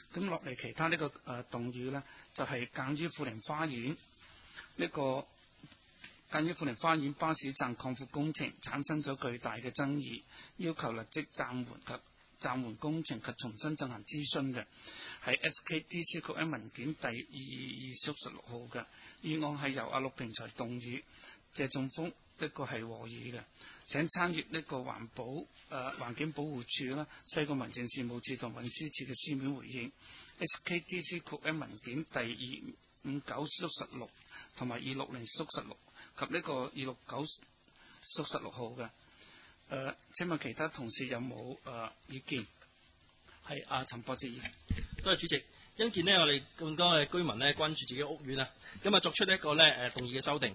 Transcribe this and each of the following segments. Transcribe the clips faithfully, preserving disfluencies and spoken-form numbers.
咁落嚟其他呢、這個誒、呃、動議呢，就係、是、鑑於富寧花園呢、這個鑑於富寧花園巴士站擴闊工程產生咗巨大嘅爭議，要求立即暫緩及暫緩工程及重新進行諮詢嘅，係 S K D C 局 M 文件第二二二十六號嘅議案，係由阿陸平才動議，謝仲峰呢個係和議嘅。請參閱呢個環保誒、呃、環境保護署啦、西貢民政事務處同運輸署嘅書面回應。S K D C 局 M 文件第二五九縮十六同埋二六零縮十六及呢個二六九縮十六號嘅。誒、呃，請問其他同事有冇誒、呃、意見？係阿陳博志議員。 多謝主席。因見呢，我哋咁多嘅居民呢關注自己屋苑啊，咁啊作出一個呢誒動議嘅修訂。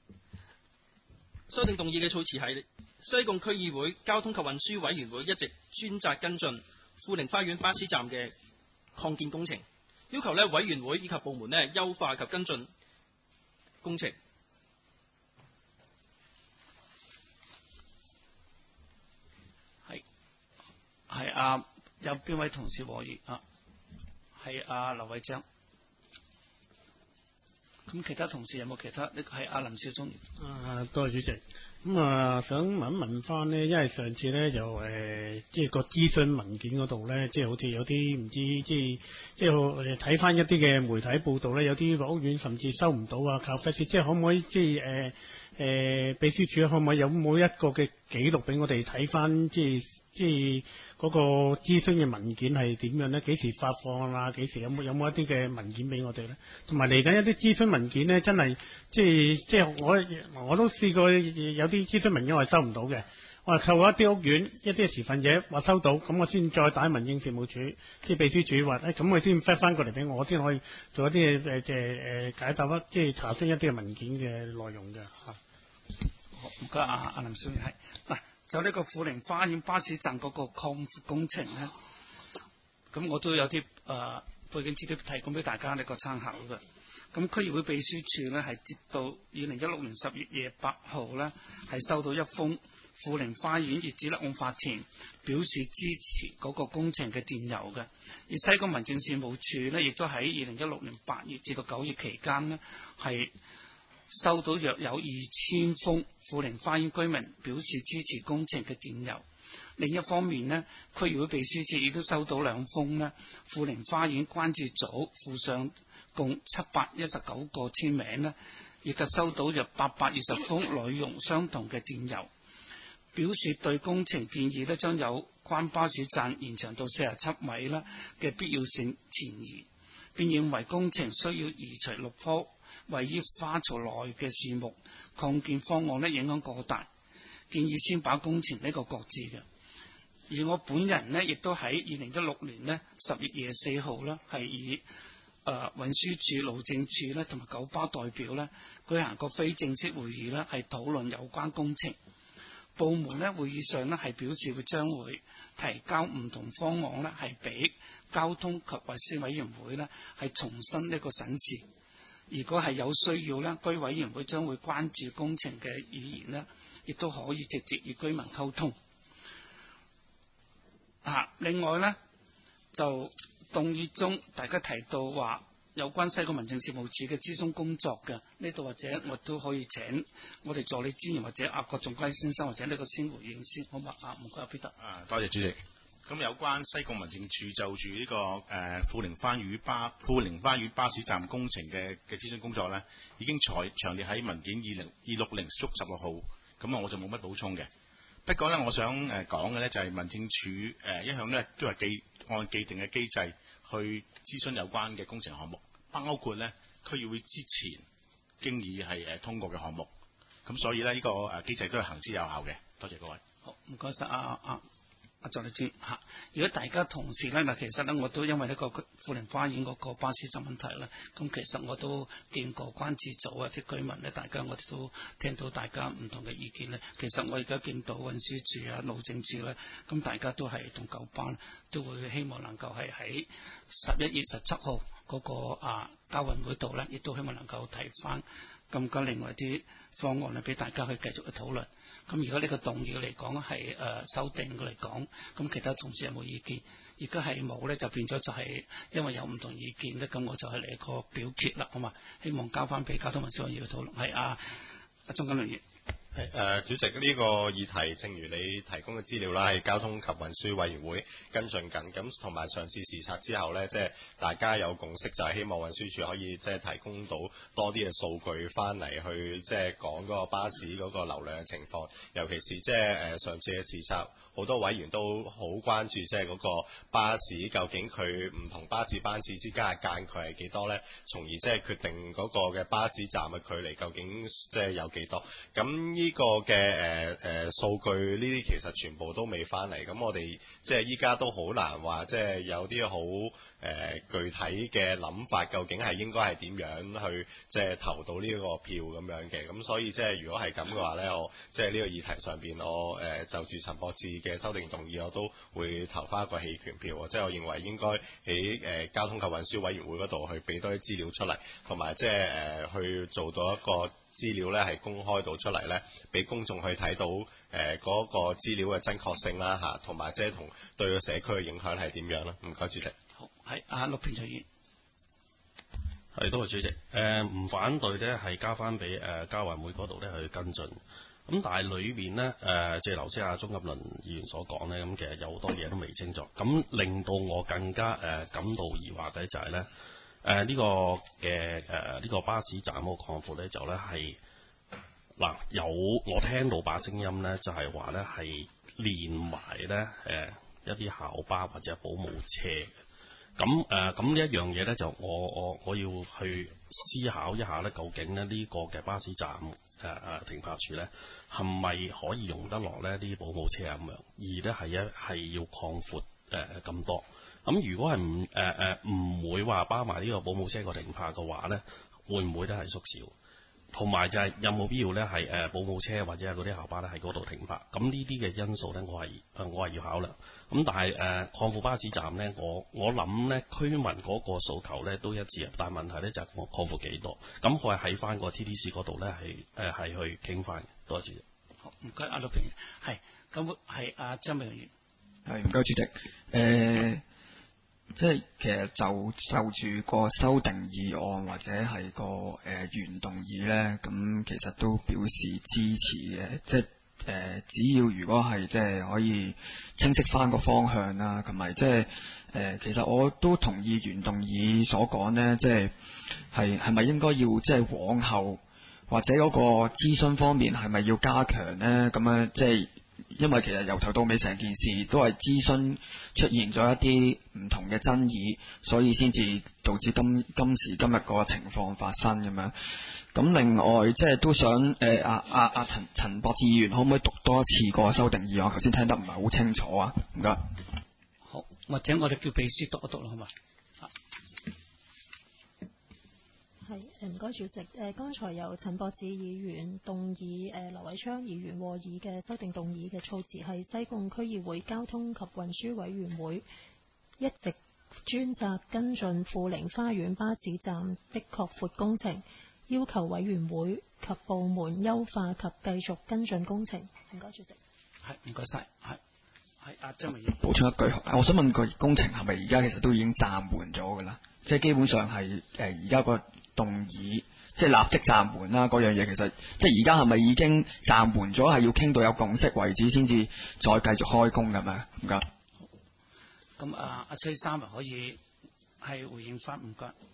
修訂動議嘅措辭係：西貢區議會交通及運輸委員會一直專責跟進富寧花園巴士站嘅擴建工程，要求呢委員會以及部門呢優化及跟進工程。 係係啊，有邊位同事和議啊？係阿劉偉章。咁其他同事有冇其他？呢個係阿林少忠。 啊，多謝主席。咁啊，想問一問翻呢，因為上次呢，就誒、呃，即係個諮詢文件嗰度呢，即係好似有啲唔知，即係即係睇翻一啲嘅媒體報道呢，有啲屋苑甚至收唔到啊，靠 fax，即係可唔可以即係誒誒，秘書處可唔可以有冇一個嘅記錄俾我哋睇翻，即係？即係嗰個諮詢嘅文件係點樣呢？幾時發放啊？幾時有冇有冇一啲嘅文件俾我哋呢？同埋嚟緊一啲諮詢文件呢，真係即係即係我我都試過有啲諮詢文件我係收唔到嘅。我係透過一啲屋苑一啲嘅持份者話收到，咁我先再打民政事務處即係秘書處話誒，咁佢先 fax 翻過嚟俾我，我先可以做一啲誒誒誒解答一即係查詢一啲嘅文件嘅內容嘅嚇。 好，唔該阿阿林少係嗱。就呢個富寧花園巴士站嗰個擴闊工程呢，咁我都有啲誒、呃、背景資料提供俾大家呢個參考嘅。咁區議會秘書處呢，係接到二零一六年十月廿八號呢，係收到一封富寧花園業主立案法團表示支持嗰個工程嘅電郵嘅。而西貢民政事務處呢，亦都喺二零一六年八月至到九月期間呢，係收到約有二千封富寧花園居民表示支持工程嘅電郵。另一方面呢，區議會秘書處亦都收到兩封呢富寧花園關注組附上共七百一十九個簽名呢，亦就收到約八百二十封內容相同嘅電郵，表示對工程建議呢將有關巴士站延長到四十七米呢嘅必要性存疑，並認為工程需要移除六棵位於花槽內嘅樹木，擴建方案呢影響過大，建議先把工程呢個擱置嘅。而我本人呢，亦都喺二零一六年呢十月廿四號呢，係以誒、呃、運輸署、路政署呢同埋九巴代表呢舉行個非正式會議呢，係討論有關工程。部門呢會議上呢係表示會將會提交唔同方案呢係俾交通及運輸委員會呢係重新呢個審視。如果係有需要呢，居委員會將會關注工程嘅語言呢，亦都可以直接與居民溝通。啊，另外呢，就動議中大家提到話有關西貢民政事務處嘅諮詢工作嘅呢度，或者我都可以請我哋助理專員或者阿郭仲輝先生或者呢個先回應先，好嘛？啊，唔該，阿彼得。 啊，多謝主席。咁有關西貢民政處就住呢、這個誒、呃、富寧花園巴富寧花園巴士站工程嘅嘅諮詢工作呢，已經詳詳列喺文件二零二六零縮十六號，咁啊我就冇乜補充嘅。不過呢，我想誒講嘅呢就係、是、民政處誒、呃、一向呢都係既按既定嘅機制去諮詢有關嘅工程項目，包括呢區議會之前經已係誒通過嘅項目，咁所以呢，呢、這個誒機制都係行之有效嘅。多謝各位。 好，唔該晒啊啊。阿助理專嚇，如果大家同事咧嗱，其實咧我都因為呢個富寧花園嗰個巴士站問題咧，咁其實我都見過關注組啊啲居民咧，大家我哋都聽到大家唔同嘅意見咧。其實我而家見到運輸署啊、路政署咧，咁大家都係同九班都會希望能夠係喺十一月十七號嗰個啊交運會度咧，亦都希望能夠提翻咁嘅另外啲方案咧，俾大家去繼續去討論。 咁如果呢個動議嚟講係誒修訂嚟講，咁其他同事有冇意見？如果係冇咧，就變咗就係因為有唔同意見咧，咁我就係嚟個表決啦，好嘛？希望交翻俾交通運輸委員會討論。係啊，阿鍾錦麟議員。 係誒、呃，主席呢、這個議題，正如你提供嘅資料啦，係交通及運輸委員會跟進緊，咁同埋上次視察之後呢，即係大家有共識，就係希望運輸署可以即係提供到多啲嘅數據翻嚟，去即係講嗰個巴士嗰個流量嘅情況，尤其是即係誒上次嘅視察。好多委員都好關注，即係嗰個巴士究竟佢唔同巴士班次之間嘅間距係幾多呢？從而即係決定嗰個嘅巴士站嘅距離究竟即係有幾多？咁呢個嘅誒誒數據呢啲其實全部都未翻嚟，咁我哋即係依家都好難話，即係有啲好誒、呃、具體嘅諗法，究竟係應該係點樣去即係投到呢個票咁樣嘅？咁所以即係如果係咁嘅話呢，我即係呢個議題上邊，我誒、呃、就住陳博志嘅修訂動議，我都會投翻一個棄權票。即係我認為應該喺誒、呃、交通及運輸委員會嗰度去俾多啲資料出嚟，同埋即係誒去做到一個資料呢係公開到出嚟呢，俾公眾去睇到誒嗰、呃那個資料嘅真確性啦嚇，同埋即係同對個社區嘅影響係點樣啦？唔該，主席。 係阿陸平議員， 係多謝主席。誒、呃、唔反對咧，係交翻俾誒交運會嗰度咧去跟進。咁但係裏面呢，誒、呃，即係頭先阿鍾錦麟議員所講呢，咁其實有好多嘢都未清楚。咁令到我更加誒、呃、感到疑惑嘅就係、是、呢，誒、呃、呢、這個嘅誒呢個巴士站嗰個擴闊咧，就咧係嗱有我聽到把聲音呢，就係話呢係連埋呢誒一啲校巴或者保姆車。咁誒咁呢一樣嘢呢，就我我我要去思考一下呢，究竟呢呢個嘅巴士站誒誒、呃、停泊處呢，係咪可以用得落呢啲保姆車咁樣？而呢係一係要擴闊誒咁多。咁如果係唔誒誒唔會話包埋呢個保姆車個停泊嘅話呢，會唔會都係縮小？同埋就係有冇必要呢？係誒保姆車或者係嗰啲校巴咧喺嗰度停泊？咁呢啲嘅因素呢，我係誒我係要考量。咁但係誒擴闊巴士站呢，我我諗呢居民嗰個訴求呢都一致，但係問題呢就係擴擴闊幾多？咁我係喺翻個 T D C 嗰度呢，係誒係去傾翻。多謝。 好，唔該，阿陸平，係咁係阿張明議員， 係唔該主席，誒、呃。即係其實就就住個修訂議案或者係個誒、呃、原動議呢，咁其實都表示支持嘅。即係誒、呃，只要如果係即係可以清晰翻個方向啦，同埋即係誒，其實我都同意原動議所講呢，即係係係咪應該要即係往後或者嗰個諮詢方面係咪要加強呢？咁樣即係。因為其實由頭到尾成件事都係諮詢出現咗一啲唔同嘅爭議，所以先至導致今今時今日個情況發生咁樣。咁另外即係都想誒阿阿阿陳陳博志議員可唔可以讀多一次個修訂議案？我頭先聽得唔係好清楚啊，唔該。 好，或者我哋叫秘書讀一讀啦，好嘛？ 係誒唔該主席，誒剛才由陳博志議員動議，誒劉偉昌議員和議嘅修訂動議嘅措辭係西貢區議會交通及運輸委員會一直專責跟進富寧花園巴士站的擴闊工程，要求委員會及部門優化及繼續跟進工程。唔該主席。 係唔該晒，係係阿張明議員補充一句，我想問個工程係咪而家其實都已經暫緩咗㗎啦？即係基本上係誒而家個動議即係立即暫緩啦，嗰樣嘢其實即係而家係咪已經暫緩咗？係要傾到有共識為止先至再繼續開工㗎嘛？唔該。 咁啊，阿崔生可以係回應翻，唔該。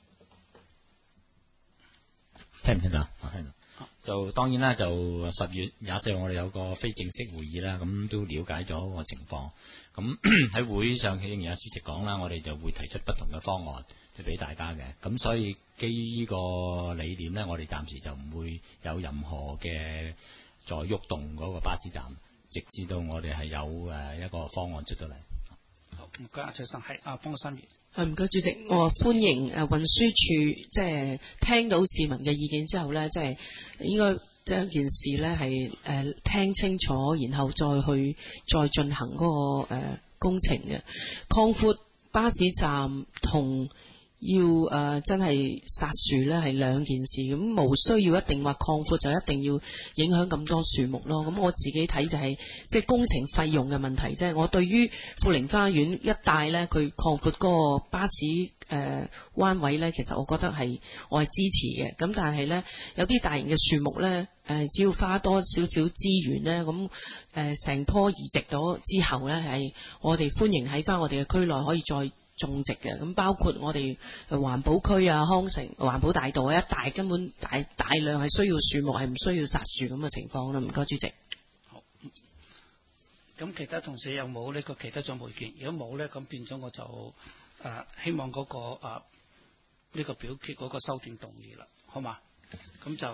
聽唔聽到？我聽到。就當然啦，就十月廿四號我哋有個非正式會議啦，咁都了解咗個情況。咁喺會上，正如阿主席講啦，我哋就會提出不同嘅方案，即係俾大家嘅。咁所以基於呢個理念呢，我哋暫時就唔會有任何嘅再喐動嗰個巴士站，直至到我哋係有誒一個方案出咗嚟。 好，唔該，阿崔生係阿方新月。 係唔該主席，我歡迎誒運輸署即係聽到市民嘅意見之後呢，即係應該將件事呢係誒聽清楚，然後再去再進行嗰個誒工程嘅擴闊巴士站同要誒、呃、真係殺樹呢係兩件事，咁冇需要一定話擴闊就一定要影響咁多樹木咯。咁我自己睇就係、是、即係工程費用嘅問題，即係我對於富寧花園一帶呢，佢擴闊嗰個巴士誒、呃、彎位呢，其實我覺得係我係支持嘅。咁但係呢，有啲大型嘅樹木呢，誒、呃、只要花多少少資源呢，咁誒成棵移植咗之後呢，係我哋歡迎喺翻我哋嘅區內可以再種植嘅，咁包括我哋環保區啊、康城、環保大道啊，一帶根本大大量係需要樹木，係唔需要殺樹咁嘅情況啦。唔該，主席。 好。咁其他同事有冇呢個其他仲冇意見？如果冇咧，咁變咗我就誒、呃、希望嗰、那個誒呢、呃這個表決嗰個修訂動議啦，好嘛？咁就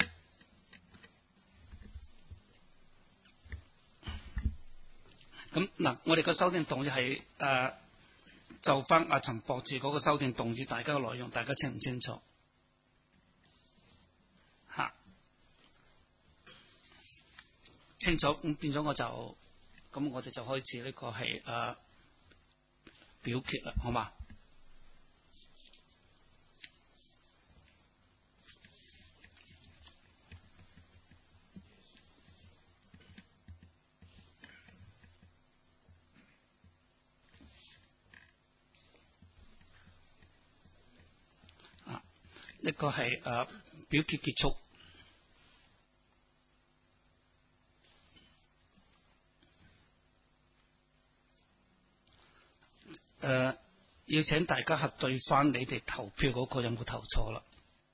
咁嗱，我哋個修訂動議係誒。呃就翻阿陳博士嗰個修訂動議，大家嘅內容，大家清唔清楚？嚇、啊，清楚咁變咗我就，咁我哋就開始呢個係誒、啊、表決啦，好嘛？呢個係誒表決結束。誒、呃，要請大家核對翻你哋投票嗰個有冇投錯啦？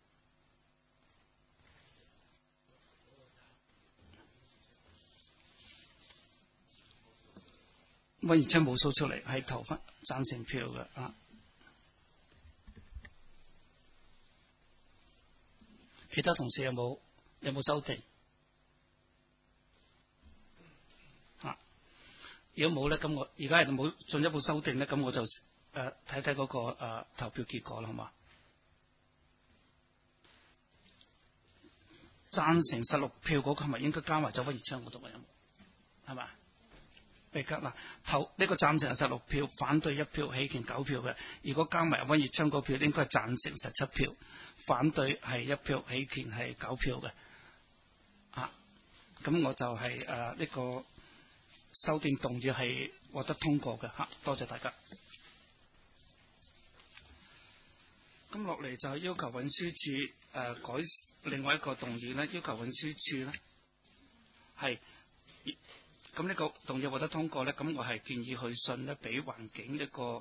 我而家冇數出嚟，係投翻贊成票嘅啊。其他同事有冇有冇修訂？啊，如果冇咧，咁我而家係冇進一步修訂咧，咁我就誒睇睇嗰個誒、呃、投票結果啦，好嘛？贊成十六票嗰個係咪應該加埋咗溫熱槍嗰度啊？有冇？係嘛？被格嗱投呢、這個贊成係十六票，反對一票，棄權九票嘅。如果加埋溫熱槍嗰票，應該係贊成十七票，反對係一票，棄權係九票嘅。啊，咁我就係誒呢個修訂動議係獲得通過嘅嚇、啊，多謝大家。咁落嚟就係要求運輸署誒、呃、改另外一個動議咧，要求運輸署咧係。咁呢個動議獲得通過咧，咁我係建議去信咧，俾環境一個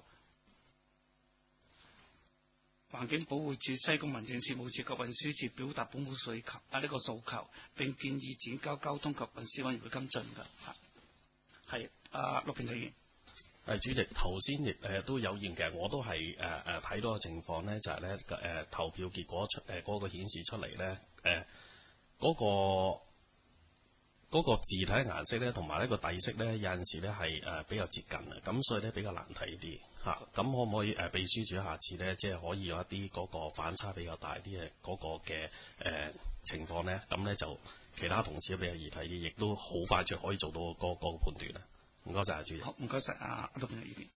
環境保護署、西貢民政事務處及運輸署表達保護需求啊呢個訴求，並建議轉交交通及運輸委員會跟進㗎。係啊，陸平議員。 誒主席，頭先亦誒都有言嘅，我都係誒誒睇到個情況咧，就係咧誒投票結果出誒嗰個顯示出嚟咧誒嗰個。嗰個字體顏色咧，同埋呢個底色咧，有陣時咧係誒比較接近嘅，咁所以咧比較難睇啲嚇。咁、啊、可唔可以誒秘書處下次咧，即係可以有一啲嗰個反差比較大啲嘅嗰個嘅誒、呃、情況咧？咁咧就其他同事比較易睇啲，亦都好快就可以做到嗰、嗰個嗰個判斷啦。唔該晒，主席。 好，唔該晒啊，陸議員。